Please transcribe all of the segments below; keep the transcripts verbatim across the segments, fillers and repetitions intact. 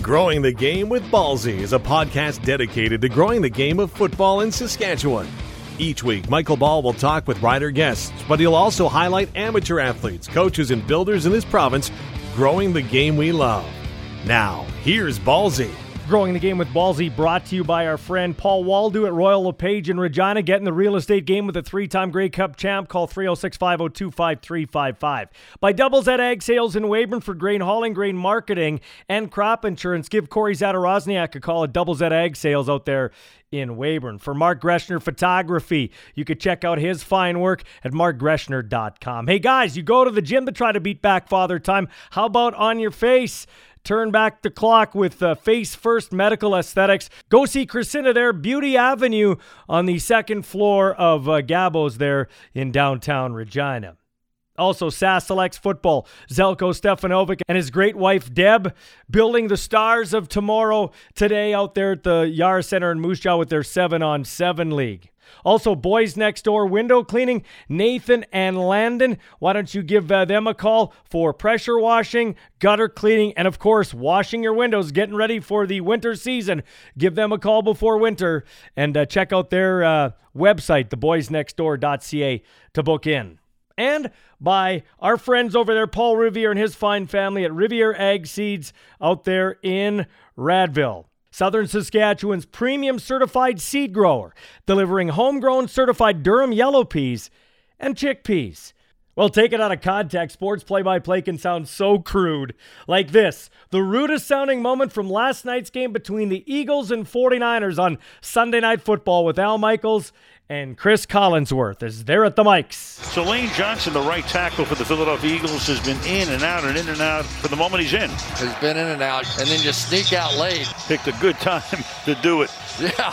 Growing the Game with Ballsy is a podcast dedicated to growing the game of football in Saskatchewan. Each week, Michael Ball will talk with rider guests, but he'll also highlight amateur athletes, coaches, and builders in this province growing the game we love. Now, here's Ballsy. Growing the Game with Ballsy, brought to you by our friend Paul Waldo at Royal LePage in Regina. Get in the real estate game with a three-time Grey Cup champ. Call three oh six, five oh two, five three five five. By Doubles at Ag Sales in Weyburn for grain hauling, grain marketing, and crop insurance. Give Corey Zadarozniak a call at Doubles at Ag Sales out there in Weyburn. For Mark Greshner Photography, you could check out his fine work at mark greshner dot com. Hey guys, you go to the gym to try to beat back father time. How about on your face? Turn back the clock with uh, Face First Medical Aesthetics. Go see Christina there, Beauty Avenue on the second floor of uh, Gabo's there in downtown Regina. Also, Sask Selects Football, Zelko Stefanovic and his great wife, Deb, building the stars of tomorrow today out there at the Yara Center in Moose Jaw with their seven on seven league. Also, Boys Next Door Window Cleaning, Nathan and Landon. Why don't you give uh, them a call for pressure washing, gutter cleaning, and, of course, washing your windows, getting ready for the winter season. Give them a call before winter and uh, check out their uh, website, the boys next door dot c a, to book in. And by our friends over there, Paul Riviere and his fine family at Riviere Ag Seeds out there in Radville. Southern Saskatchewan's premium certified seed grower, delivering homegrown certified Durham yellow peas and chickpeas. Well, take it out of context. Sports play-by-play can sound so crude. Like this, the rudest sounding moment from last night's game between the Eagles and forty-niners on Sunday Night Football with Al Michaels and Chris Collinsworth is there at the mics. So Lane Johnson, the right tackle for the Philadelphia Eagles, has been in and out and in and out for the moment he's in. He's been in and out and then just sneak out late. Picked a good time to do it. Yeah.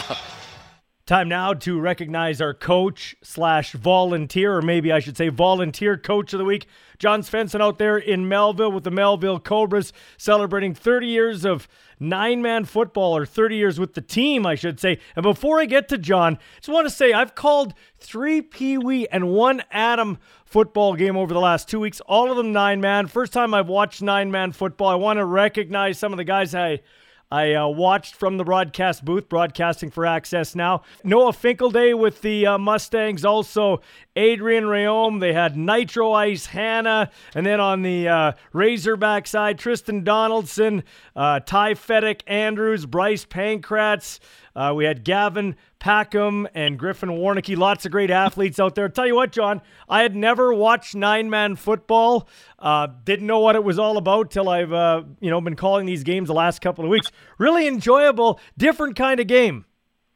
Time now to recognize our coach slash volunteer, or maybe I should say volunteer coach of the week. John Svensson out there in Melville with the Melville Cobras, celebrating thirty years of nine-man football, or thirty years with the team, I should say. And before I get to John, I just want to say I've called three Pee Wee and one Adam football game over the last two weeks, all of them nine-man. First time I've watched nine-man football. I want to recognize some of the guys I I uh, watched from the broadcast booth, broadcasting for Access Now. Noah Finkelday with the uh, Mustangs, also Adrian Rayom. They had Nitro Ice, Hannah, and then on the uh, Razorback side, Tristan Donaldson, uh, Ty Fedek Andrews, Bryce Pankratz. Uh, we had Gavin Packham and Griffin Warnicki. Lots of great athletes out there. Tell you what, John, I had never watched nine-man football. Uh, didn't know what it was all about till I've uh, you know been calling these games the last couple of weeks. Really enjoyable, different kind of game.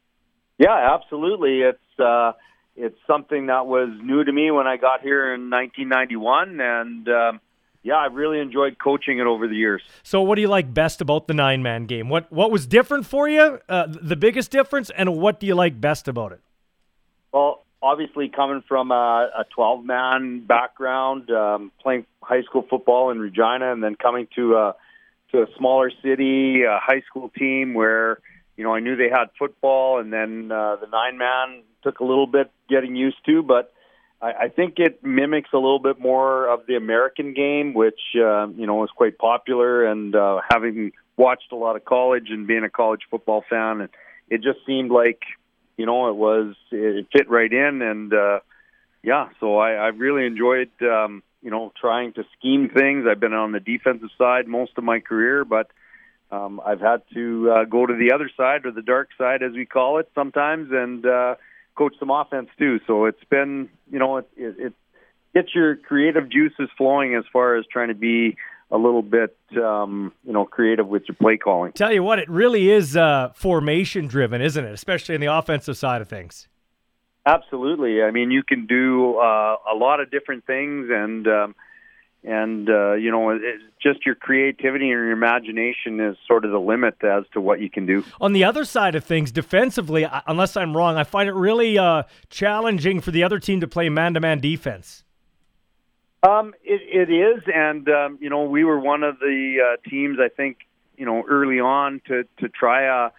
Yeah, absolutely. It's uh, it's something that was new to me when I got here in nineteen ninety-one, and um, yeah, I've really enjoyed coaching it over the years. So what do you like best about the nine-man game? What what was different for you, uh, the biggest difference, and what do you like best about it? Well, obviously coming from a, a twelve-man background, um, playing high school football in Regina, and then coming to a, to a smaller city, a high school team where, you know, I knew they had football, and then uh, the nine-man took a little bit getting used to, but I think it mimics a little bit more of the American game, which, uh, you know, is quite popular. And uh, having watched a lot of college and being a college football fan, and it just seemed like, you know, it was, it fit right in. And, uh, yeah, so I, I really enjoyed, um, you know, trying to scheme things. I've been on the defensive side most of my career, but um, I've had to uh, go to the other side, or the dark side, as we call it sometimes, and, uh, coach some offense too. So it's been, you know, it, it, it gets your creative juices flowing as far as trying to be a little bit, um, you know, creative with your play calling. Tell you what, it really is uh, formation driven, isn't it? Especially in the offensive side of things. Absolutely. I mean, you can do uh, a lot of different things, and um, and uh, you know, it's just your creativity and your imagination is sort of the limit as to what you can do. On the other side of things, defensively, unless I'm wrong, I find it really uh, challenging for the other team to play man-to-man defense. Um, it, it is, and um, you know, we were one of the uh, teams, I think, you know, early on to to try a,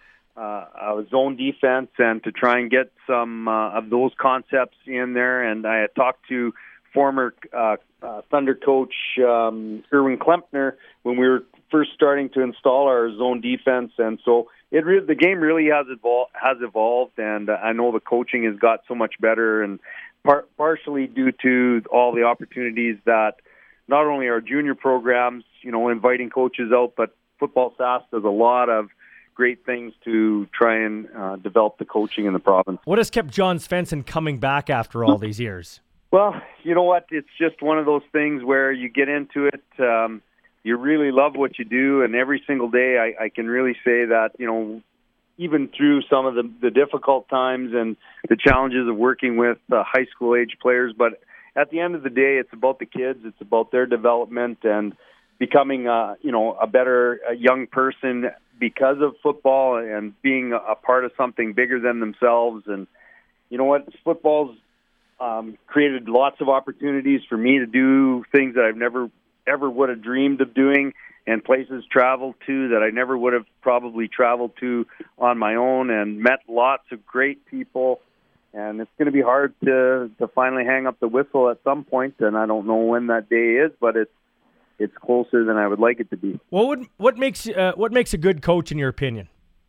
a zone defense and to try and get some uh, of those concepts in there. And I had talked to former uh, uh, Thunder coach um, Erwin Klempner when we were first starting to install our zone defense, and so it re- the game really has evol- has evolved, and uh, I know the coaching has got so much better, and par- partially due to all the opportunities that not only our junior programs, you know, inviting coaches out, but Football Sask does a lot of great things to try and uh, develop the coaching in the province. What has kept John Svensson coming back after all these years? Well, you know what? It's just one of those things where you get into it, um, you really love what you do, and every single day I, I can really say that, you know, even through some of the, the difficult times and the challenges of working with uh, high school age players, but at the end of the day, it's about the kids, it's about their development and becoming, uh, you know, a better a young person because of football and being a, a part of something bigger than themselves. And you know what? Football's um, created lots of opportunities for me to do things that I've never, ever would have dreamed of doing, and places traveled to that I never would have probably traveled to on my own, and met lots of great people. And it's going to be hard to, to finally hang up the whistle at some point, and I don't know when that day is, but it's it's closer than I would like it to be. What would what makes uh, what makes a good coach in your opinion?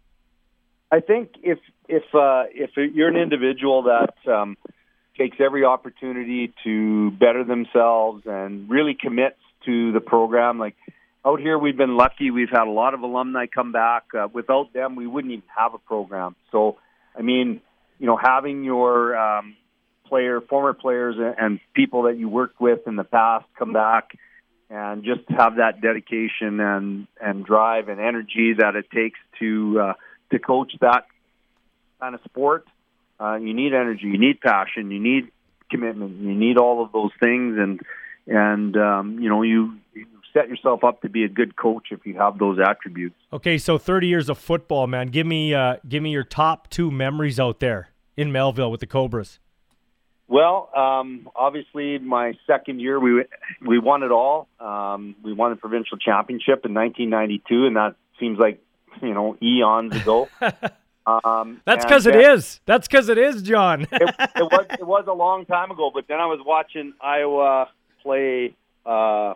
I think if if uh, if you're an individual that um, takes every opportunity to better themselves and really commits to the program, like out here we've been lucky. We've had a lot of alumni come back. Uh, without them, we wouldn't even have a program. So, I mean, you know, having your um, player, former players and people that you worked with in the past come back and just have that dedication and, and drive and energy that it takes to uh, to coach that kind of sport. Uh, you need energy, you need passion, you need commitment, you need all of those things, and and um, you know you, you set yourself up to be a good coach if you have those attributes. Okay, so thirty years of football, man. Give me uh, give me your top two memories out there in Melville with the Cobras. Well, um, obviously, my second year, we we won it all. Um, we won the provincial championship in nineteen ninety-two, and that seems like, you know, eons ago. Um, That's because it is. That's because it is, John. it, it was it was a long time ago, but then I was watching Iowa play uh,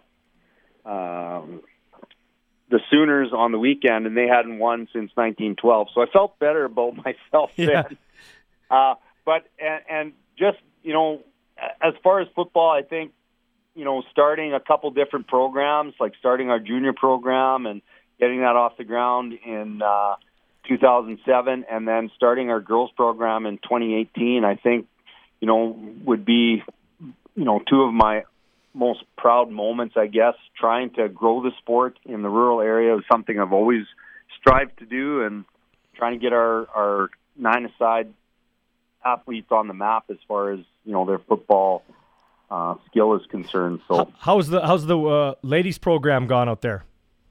um, the Sooners on the weekend, and they hadn't won since nineteen twelve. So I felt better about myself Yeah. then. Uh, but and, and just, you know, as far as football, I think, you know, starting a couple different programs, like starting our junior program and getting that off the ground in uh, two thousand seven, and then starting our girls program in twenty eighteen, I think, you know, would be, you know, two of my most proud moments, I guess. Trying to grow the sport in the rural area is something I've always strived to do, and trying to get our, our nine-a-side athletes on the map as far as, you know, their football uh, skill is concerned. So how's the how's the uh, ladies program gone out there?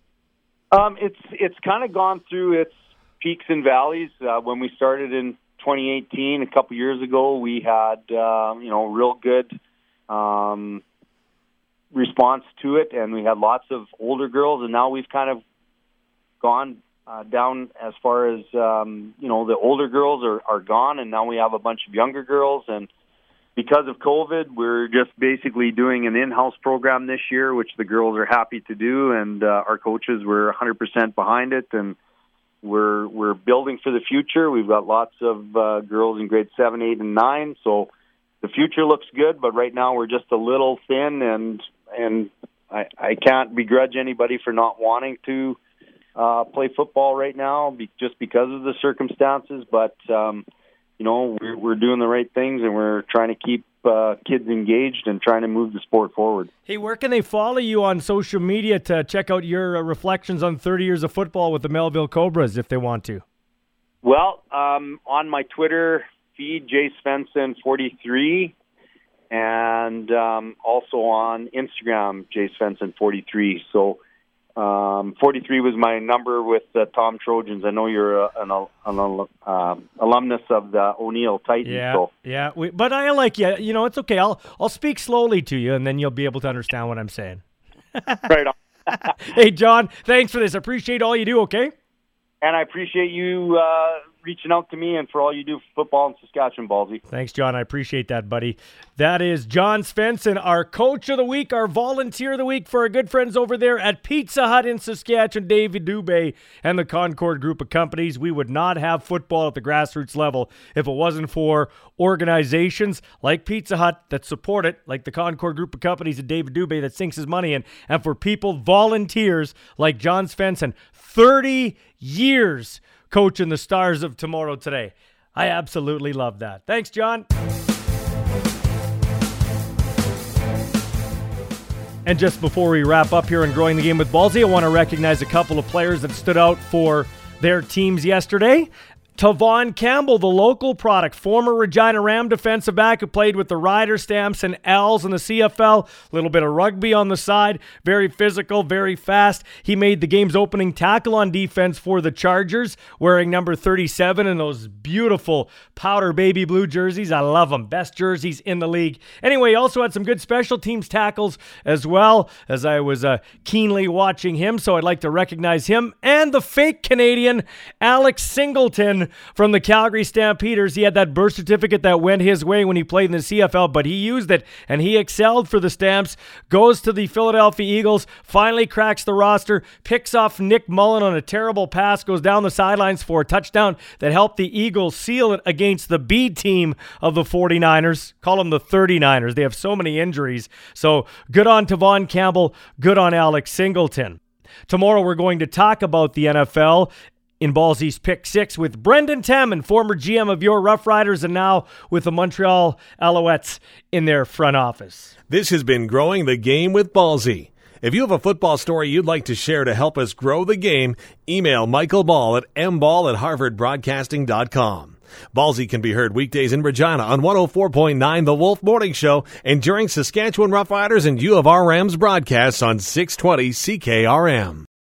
Um, it's it's kind of gone through its peaks and valleys. Uh, when we started in twenty eighteen, a couple years ago, we had uh, you know real good um, response to it, and we had lots of older girls. And now we've kind of gone uh, down as far as um, you know the older girls are, are gone, and now we have a bunch of younger girls. And because of COVID, we're just basically doing an in-house program this year, which the girls are happy to do, and uh, our coaches were one hundred percent behind it, and we're we're building for the future. We've got lots of uh, girls in grade seven, eight, and nine, so the future looks good. But right now, we're just a little thin, and and I, I can't begrudge anybody for not wanting to uh, play football right now, be, just because of the circumstances. But um, you know, we're, we're doing the right things, and we're trying to keep uh, kids engaged and trying to move the sport forward. Hey, where can they follow you on social media to check out your uh, reflections on thirty years of football with the Melville Cobras if they want to? Well, um, on my Twitter feed, Jay Svensson forty-three, and um, also on Instagram, Jay Svensson forty-three. So Um, forty-three was my number with the Tom Trojans. I know you're a, an, an uh, alumnus of the O'Neill Titans. Yeah, so. yeah. We, but I like you. You know, it's okay. I'll I'll speak slowly to you, and then you'll be able to understand what I'm saying. Right on. Hey, John, thanks for this. I appreciate all you do, okay? And I appreciate you uh, reaching out to me and for all you do for football in Saskatchewan, Ballsy. Thanks, John. I appreciate that, buddy. That is John Svensson, our coach of the week, our volunteer of the week for our good friends over there at Pizza Hut in Saskatchewan, David Dubé and the Concord Group of Companies. We would not have football at the grassroots level if it wasn't for organizations like Pizza Hut that support it, like the Concord Group of Companies and David Dubé that sinks his money in, and for people, volunteers like John Svensson, thirty years coaching the Stars of Tomorrow today. I absolutely love that. Thanks, John. And just before we wrap up here and Growing the Game with Ballsy, I want to recognize a couple of players that stood out for their teams yesterday. Tavon Campbell, the local product, former Regina Ram defensive back who played with the Rider Stamps and Owls in the C F L. A little bit of rugby on the side. Very physical, very fast. He made the game's opening tackle on defense for the Chargers, wearing number thirty-seven in those beautiful powder baby blue jerseys. I love them. Best jerseys in the league. Anyway, he also had some good special teams tackles as well, as I was uh, keenly watching him, so I'd like to recognize him. And the fake Canadian, Alex Singleton, from the Calgary Stampeders. He had that birth certificate that went his way when he played in the C F L, but he used it, and he excelled for the Stamps. Goes to the Philadelphia Eagles, finally cracks the roster, picks off Nick Mullen on a terrible pass, goes down the sidelines for a touchdown that helped the Eagles seal it against the B team of the forty-niners. Call them the thirty-niners. They have so many injuries. So good on Tavon Campbell, good on Alex Singleton. Tomorrow we're going to talk about the N F L in Ballsy's Pick Six with Brendan Tamman, former G M of your Rough Riders and now with the Montreal Alouettes in their front office. This has been Growing the Game with Ballsy. If you have a football story you'd like to share to help us grow the game, email Michael Ball at m ball at harvard broadcasting dot com. Ballsy can be heard weekdays in Regina on one oh four point nine The Wolf Morning Show and during Saskatchewan Rough Riders and U of R Rams broadcasts on six twenty C K R M.